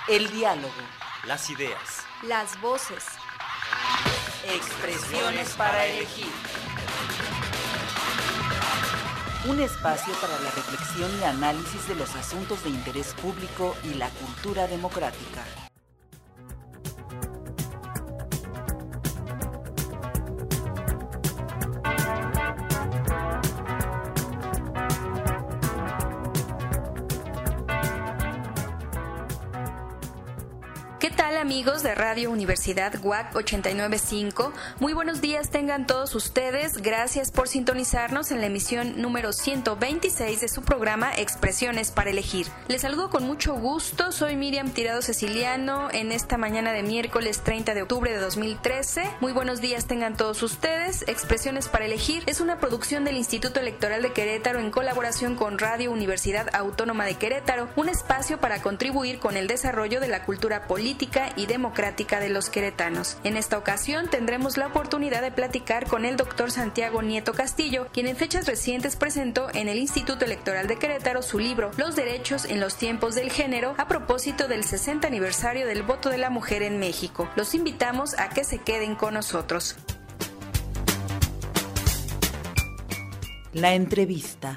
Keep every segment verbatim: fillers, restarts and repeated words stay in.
El diálogo. Las ideas. Las voces. Expresiones para elegir. Un espacio para la reflexión y análisis de los asuntos de interés público y la cultura democrática. ¿Qué tal, amigos de Radio Universidad U A C ochenta y nueve punto cinco? Muy buenos días tengan todos ustedes. Gracias por sintonizarnos en la emisión número ciento veintiséis de su programa Expresiones para elegir. Les saludo con mucho gusto. Soy Miriam Tirado Ceciliano en esta mañana de miércoles treinta de octubre de dos mil trece. Muy buenos días tengan todos ustedes. Expresiones para elegir es una producción del Instituto Electoral de Querétaro en colaboración con Radio Universidad Autónoma de Querétaro, un espacio para contribuir con el desarrollo de la cultura política y democrática de los queretanos. En esta ocasión tendremos la oportunidad de platicar con el doctor Santiago Nieto Castillo, quien en fechas recientes presentó en el Instituto Electoral de Querétaro su libro Los derechos en los tiempos del género, a propósito del sesenta aniversario del voto de la mujer en México. Los invitamos a que se queden con nosotros. La entrevista.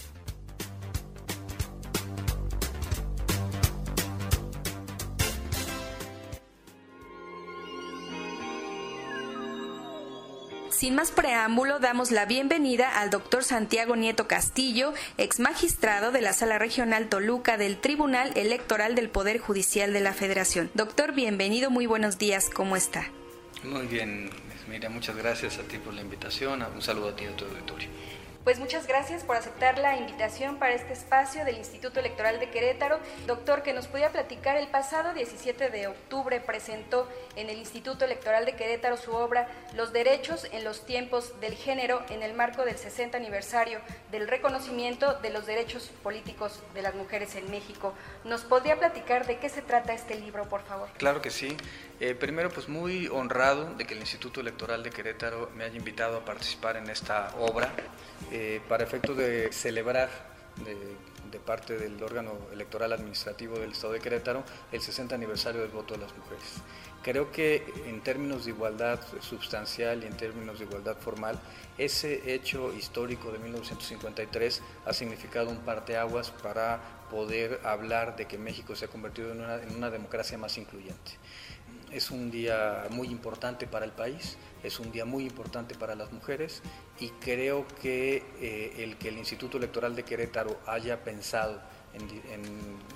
Sin más preámbulo, damos la bienvenida al doctor Santiago Nieto Castillo, ex magistrado de la Sala Regional Toluca del Tribunal Electoral del Poder Judicial de la Federación. Doctor, bienvenido, muy buenos días, ¿cómo está? Muy bien, Mira, muchas gracias a ti por la invitación, un saludo a ti y a tu auditorio. Pues muchas gracias por aceptar la invitación para este espacio del Instituto Electoral de Querétaro. Doctor, que nos podía platicar, el pasado diecisiete de octubre presentó en el Instituto Electoral de Querétaro su obra Los derechos en los tiempos del género, en el marco del sesenta aniversario del reconocimiento de los derechos políticos de las mujeres en México. ¿Nos podría platicar de qué se trata este libro, por favor? Claro que sí. Eh, primero, pues muy honrado de que el Instituto Electoral de Querétaro me haya invitado a participar en esta obra. Eh, para efectos de celebrar de, de parte del órgano electoral administrativo del Estado de Querétaro el sesenta aniversario del voto de las mujeres. Creo que en términos de igualdad sustancial y en términos de igualdad formal, ese hecho histórico de mil novecientos cincuenta y tres ha significado un parteaguas para poder hablar de que México se ha convertido en una, en una democracia más incluyente. Es un día muy importante para el país, es un día muy importante para las mujeres y creo que eh, el que el Instituto Electoral de Querétaro haya pensado en, en,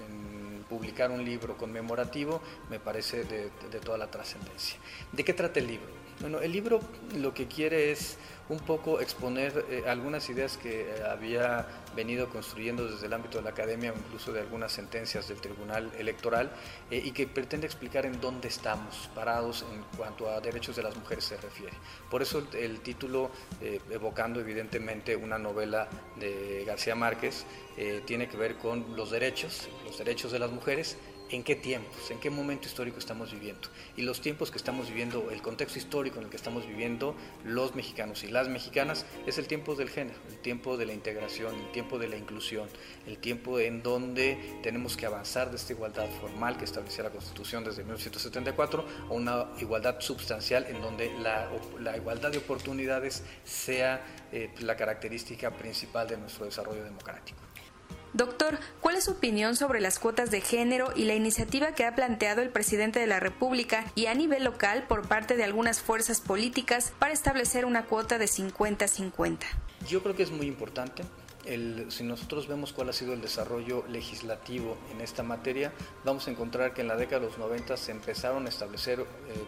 en publicar un libro conmemorativo me parece de, de, de toda la trascendencia. ¿De qué trata el libro? Bueno, el libro lo que quiere es un poco exponer eh, algunas ideas que eh, había venido construyendo desde el ámbito de la academia o incluso de algunas sentencias del Tribunal Electoral eh, y que pretende explicar en dónde estamos parados en cuanto a derechos de las mujeres se refiere. Por eso el, el título, eh, evocando evidentemente una novela de García Márquez, eh, tiene que ver con los derechos, los derechos de las mujeres. ¿En qué tiempos, en qué momento histórico estamos viviendo? Y los tiempos que estamos viviendo, el contexto histórico en el que estamos viviendo los mexicanos y las mexicanas es el tiempo del género, el tiempo de la integración, el tiempo de la inclusión, el tiempo en donde tenemos que avanzar de esta igualdad formal que establecía la Constitución desde mil novecientos setenta y cuatro a una igualdad substancial en donde la, la igualdad de oportunidades sea eh, la característica principal de nuestro desarrollo democrático. Doctor, ¿cuál es su opinión sobre las cuotas de género y la iniciativa que ha planteado el presidente de la República y a nivel local por parte de algunas fuerzas políticas para establecer una cuota de cincuenta a cincuenta? Yo creo que es muy importante. El, si nosotros vemos cuál ha sido el desarrollo legislativo en esta materia, vamos a encontrar que en la década de los noventa se empezaron a establecer eh,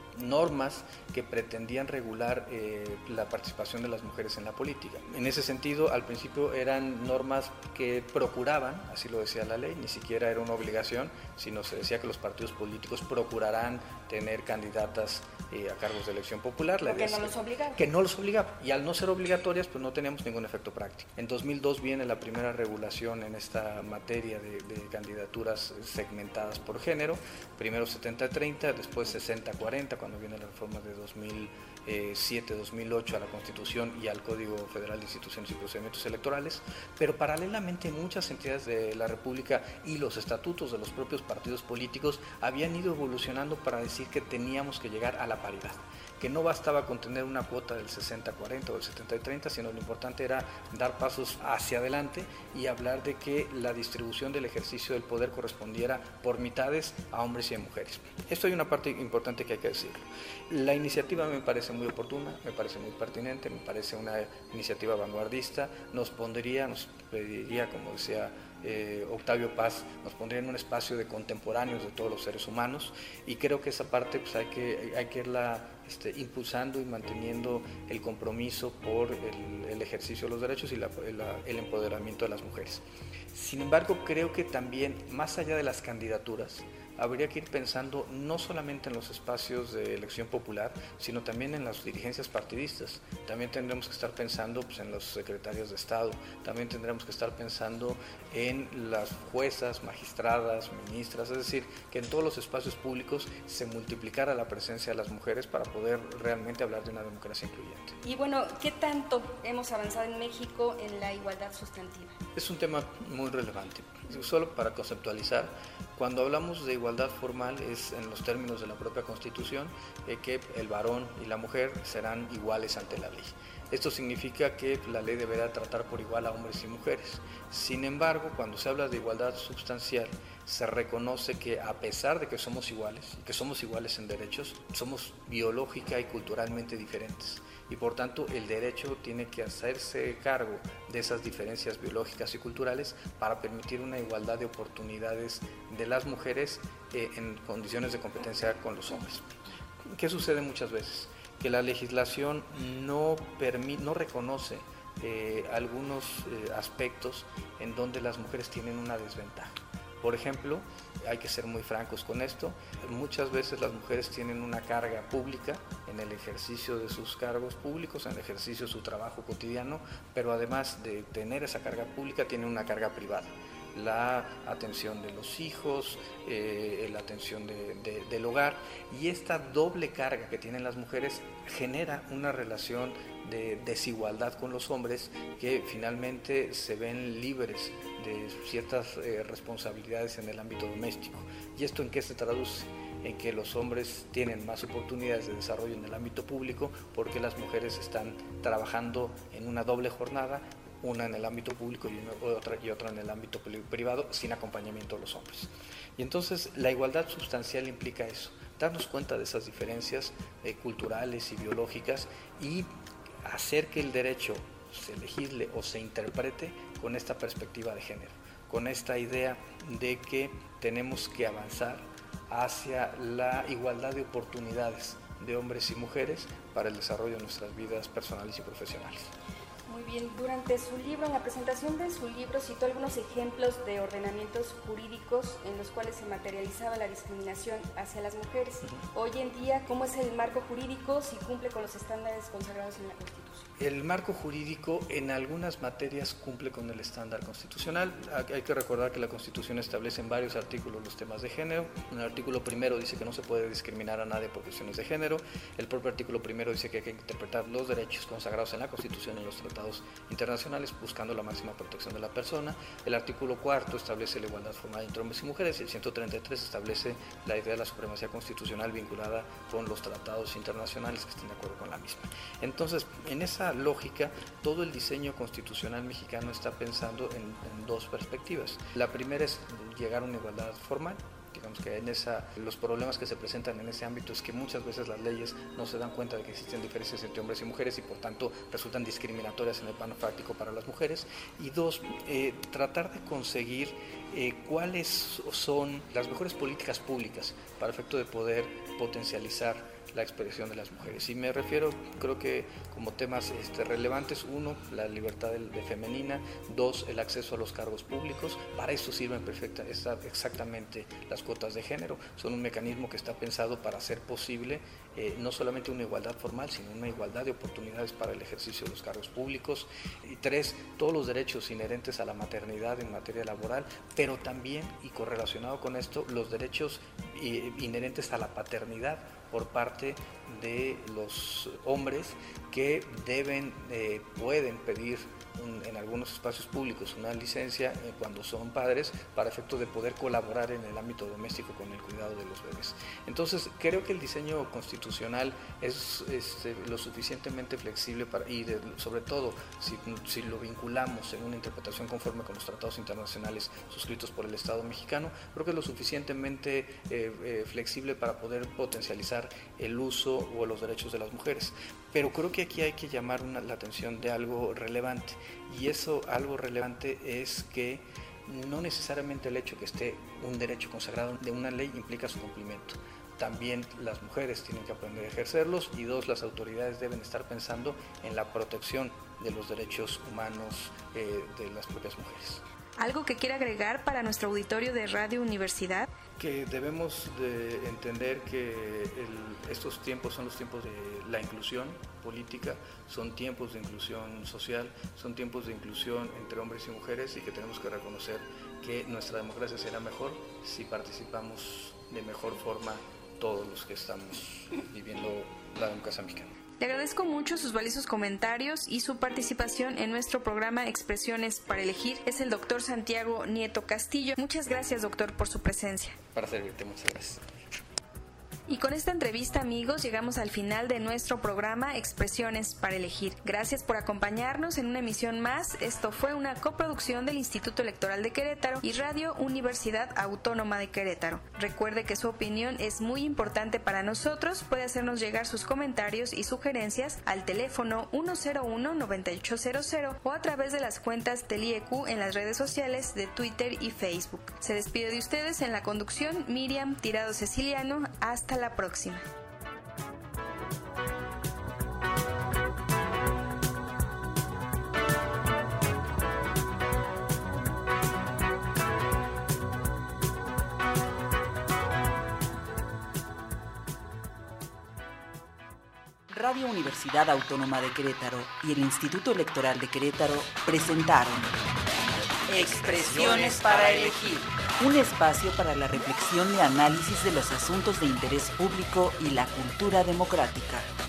normas que pretendían regular eh, la participación de las mujeres en la política. En ese sentido, al principio eran normas que procuraban, así lo decía la ley, ni siquiera era una obligación, sino se decía que los partidos políticos procurarán tener candidatas eh, a cargos de elección popular. La que no los obligaba. Que no los obligaba, y al no ser obligatorias, pues no teníamos ningún efecto práctico. En dos mil dos viene la primera regulación en esta materia de, de candidaturas segmentadas por género, primero setenta treinta, después sesenta cuarenta, cuando viene la reforma de dos mil siete dos mil ocho a la Constitución y al Código Federal de Instituciones y Procedimientos Electorales, pero paralelamente muchas entidades de la República y los estatutos de los propios partidos políticos habían ido evolucionando para decir que teníamos que llegar a la paridad, que no bastaba con tener una cuota del sesenta cuarenta o del setenta treinta, sino lo importante era dar pasos hacia adelante y hablar de que la distribución del ejercicio del poder correspondiera por mitades a hombres y a mujeres. Esto hay una parte importante que hay que decirlo. La iniciativa me parece muy oportuna, me parece muy pertinente, me parece una iniciativa vanguardista, nos pondría, nos pediría, como decía Eh, Octavio Paz, nos pondría en un espacio de contemporáneos de todos los seres humanos, y creo que esa parte pues hay que, hay que irla este, impulsando y manteniendo el compromiso por el, el ejercicio de los derechos y la, la, el empoderamiento de las mujeres. Sin embargo, creo que también, más allá de las candidaturas, habría que ir pensando no solamente en los espacios de elección popular, sino también en las dirigencias partidistas. También tendremos que estar pensando pues, en los secretarios de Estado, también tendremos que estar pensando en las juezas, magistradas, ministras, es decir, que en todos los espacios públicos se multiplicara la presencia de las mujeres para poder realmente hablar de una democracia incluyente. Y bueno, ¿qué tanto hemos avanzado en México en la igualdad sustantiva? Es un tema muy relevante. Solo para conceptualizar, cuando hablamos de igualdad formal es en los términos de la propia Constitución, eh, que el varón y la mujer serán iguales ante la ley. Esto significa que la ley deberá tratar por igual a hombres y mujeres. Sin embargo, cuando se habla de igualdad sustancial, se reconoce que a pesar de que somos iguales, y que somos iguales en derechos, somos biológica y culturalmente diferentes. Y por tanto el derecho tiene que hacerse cargo de esas diferencias biológicas y culturales para permitir una igualdad de oportunidades de las mujeres eh, en condiciones de competencia con los hombres. ¿Qué sucede muchas veces? Que la legislación no, permite, no reconoce eh, algunos eh, aspectos en donde las mujeres tienen una desventaja. Por ejemplo, hay que ser muy francos con esto, muchas veces las mujeres tienen una carga pública en el ejercicio de sus cargos públicos, en el ejercicio de su trabajo cotidiano, pero además de tener esa carga pública, tienen una carga privada. La atención de los hijos, eh, la atención de, de, del hogar, y esta doble carga que tienen las mujeres genera una relación de desigualdad con los hombres que finalmente se ven libres de ciertas eh, responsabilidades en el ámbito doméstico. ¿Y esto en qué se traduce? En que los hombres tienen más oportunidades de desarrollo en el ámbito público porque las mujeres están trabajando en una doble jornada, una en el ámbito público y, una, otra, y otra en el ámbito privado, sin acompañamiento de los hombres. Y entonces la igualdad sustancial implica eso, darnos cuenta de esas diferencias eh, culturales y biológicas y hacer que el derecho se legisle o se interprete con esta perspectiva de género, con esta idea de que tenemos que avanzar hacia la igualdad de oportunidades de hombres y mujeres para el desarrollo de nuestras vidas personales y profesionales. Muy bien, durante su libro, en la presentación de su libro, citó algunos ejemplos de ordenamientos jurídicos en los cuales se materializaba la discriminación hacia las mujeres. Uh-huh. Hoy en día, ¿cómo es el marco jurídico si cumple con los estándares consagrados en la Constitución? El marco jurídico en algunas materias cumple con el estándar constitucional. Hay que recordar que la Constitución establece en varios artículos los temas de género. En el artículo primero dice que no se puede discriminar a nadie por cuestiones de género. El propio artículo primero dice que hay que interpretar los derechos consagrados en la Constitución y en los tratados internacionales buscando la máxima protección de la persona. El artículo cuarto establece la igualdad formal entre hombres y mujeres y el ciento treinta y tres establece la idea de la supremacía constitucional vinculada con los tratados internacionales que estén de acuerdo con la misma. Entonces, en esa lógica, todo el diseño constitucional mexicano está pensando en, en dos perspectivas. La primera es llegar a una igualdad formal. Digamos que en esa, los problemas que se presentan en ese ámbito es que muchas veces las leyes no se dan cuenta de que existen diferencias entre hombres y mujeres y por tanto resultan discriminatorias en el plano práctico para las mujeres. Y dos, eh, tratar de conseguir eh, cuáles son las mejores políticas públicas para efecto de poder potencializar la expresión de las mujeres. Y me refiero, creo que como temas este, relevantes, uno, la libertad de, de femenina, dos, el acceso a los cargos públicos. Para eso sirven perfecta, exactamente las cuotas de género. Son un mecanismo que está pensado para hacer posible eh, no solamente una igualdad formal, sino una igualdad de oportunidades para el ejercicio de los cargos públicos. Y tres, todos los derechos inherentes a la maternidad en materia laboral, pero también, y correlacionado con esto, los derechos eh, inherentes a la paternidad por parte de los hombres que deben, eh, pueden pedir un, en algunos espacios públicos una licencia eh, cuando son padres para efecto de poder colaborar en el ámbito doméstico con el cuidado de los bebés. Entonces creo que el diseño constitucional es este, lo suficientemente flexible para, y de, sobre todo si, si lo vinculamos en una interpretación conforme con los tratados internacionales suscritos por el Estado mexicano, creo que es lo suficientemente eh, eh, flexible para poder potencializar el uso o los derechos de las mujeres. Pero creo que aquí hay que llamar una, la atención de algo relevante, y eso algo relevante es que no necesariamente el hecho que esté un derecho consagrado de una ley implica su cumplimiento. También las mujeres tienen que aprender a ejercerlos, y dos, las autoridades deben estar pensando en la protección de los derechos humanos eh, de las propias mujeres. ¿Algo que quiera agregar para nuestro auditorio de Radio Universidad? Que debemos de entender que el, estos tiempos son los tiempos de la inclusión política, son tiempos de inclusión social, son tiempos de inclusión entre hombres y mujeres, y que tenemos que reconocer que nuestra democracia será mejor si participamos de mejor forma todos los que estamos viviendo la democracia mexicana. Le agradezco mucho sus valiosos comentarios y su participación en nuestro programa Expresiones para Elegir. Es el doctor Santiago Nieto Castillo. Muchas gracias, doctor, por su presencia. Para servirte, muchas gracias. Y con esta entrevista, amigos, llegamos al final de nuestro programa Expresiones para Elegir. Gracias por acompañarnos en una emisión más. Esto fue una coproducción del Instituto Electoral de Querétaro y Radio Universidad Autónoma de Querétaro. Recuerde que su opinión es muy importante para nosotros. Puede hacernos llegar sus comentarios y sugerencias al teléfono uno cero uno, nueve ocho cero cero o a través de las cuentas del I E Q en las redes sociales de Twitter y Facebook. Se despide de ustedes en la conducción Miriam Tirado Ceciliano. Hasta la próxima. Radio Universidad Autónoma de Querétaro y el Instituto Electoral de Querétaro presentaron Expresiones para Elegir, un espacio para la reflexión y análisis de los asuntos de interés público y la cultura democrática.